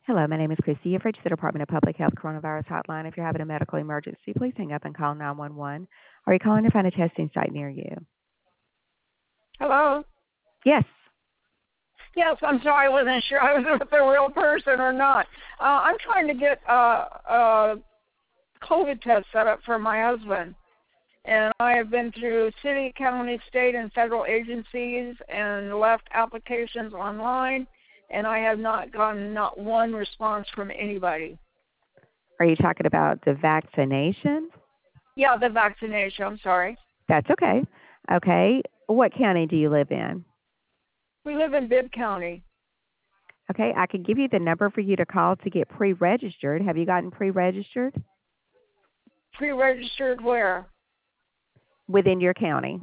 Hello, my name is Christy. You've reached the Department of Public Health Coronavirus Hotline. If you're having a medical emergency, please hang up and call 911. Are you calling to find a testing site near you? Hello? Yes. Yes, I'm sorry. I wasn't sure I was with a real person or not. I'm trying to get a COVID test set up for my husband. And I have been through city, county, state, and federal agencies and left applications online, and I have not gotten not one response from anybody. Are you talking about the vaccination? Yeah, the vaccination. I'm sorry. That's okay. Okay. What county do you live in? We live in Bibb County. Okay, I can give you the number for you to call to get pre-registered. Have you gotten pre-registered? Pre-registered where? Within your county.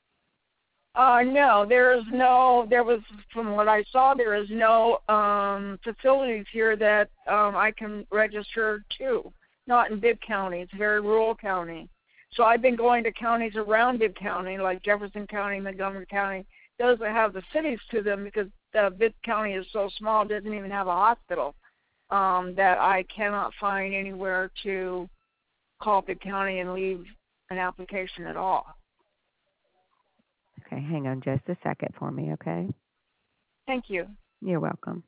No, there was, from what I saw, there is no facilities here that I can register to. Not in Bibb County. It's a very rural county. So I've been going to counties around Bibb County, like Jefferson County, Montgomery County, those that have the cities to them, because Bibb County is so small, it doesn't even have a hospital, that I cannot find anywhere to call Bibb County and leave an application at all. Okay, hang on just a second for me, okay? Thank you. You're welcome.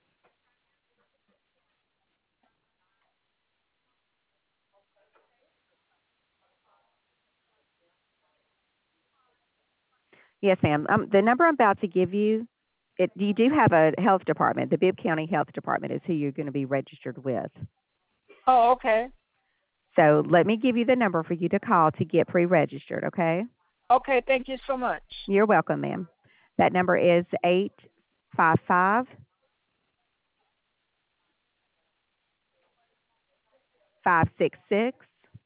Yes, ma'am. The number I'm about to give you, you do have a health department. The Bibb County Health Department is who you're going to be registered with. Oh, okay. So let me give you the number for you to call to get pre-registered, okay? Okay, thank you so much. You're welcome, ma'am. That number is 855 566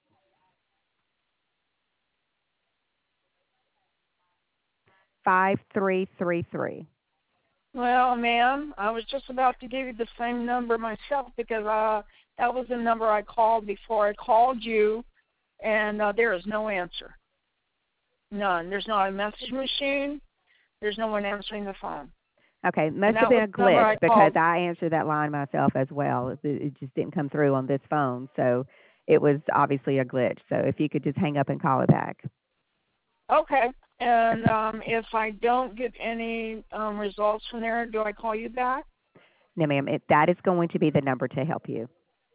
5333. Well, ma'am, I was just about to give you the same number myself because that was the number I called before I called you, and there is no answer. None. There's not a message machine. There's no one answering the phone. Okay, must have been a glitch because I answered that line myself as well. It just didn't come through on this phone, so it was obviously a glitch. So if you could just hang up and call it back. Okay. And if I don't get any results from there, do I call you back? No, ma'am. That is going to be the number to help you.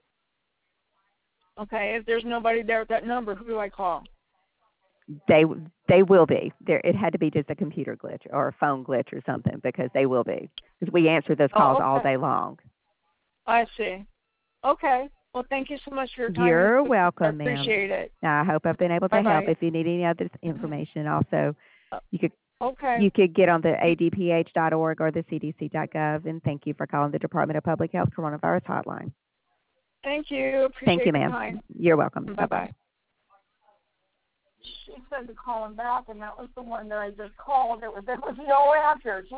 Okay. If there's nobody there at that number, who do I call? They will be. It had to be just a computer glitch or a phone glitch or something because they will be. Because we answer those calls all day long. I see. Okay. Well, thank you so much for your time. You're welcome, ma'am. I appreciate it. Now, I hope I've been able to help. If you need any other information, also, you could get on the adph.org or the cdc.gov. And thank you for calling the Department of Public Health Coronavirus Hotline. Thank you. Appreciate Thank you, ma'am. your time. You're welcome. Bye-bye. She said to call him back, and that was the one that I just called. There was no answer.